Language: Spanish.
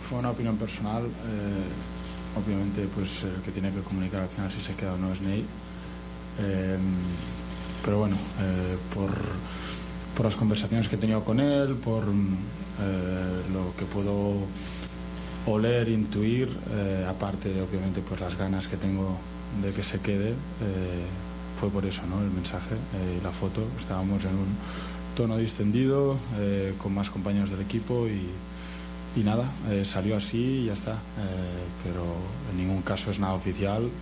fue una opinión personal. Obviamente, pues el que tiene que comunicar al final si se queda o no es Ney. Pero bueno, por las conversaciones que he tenido con él, por lo que puedo oler, intuir, aparte de obviamente pues las ganas que tengo de que se quede, fue por eso, ¿no? El mensaje, la foto. Estábamos en un tono distendido, con más compañeros del equipo y nada, salió así y ya está, pero en ningún caso es nada oficial.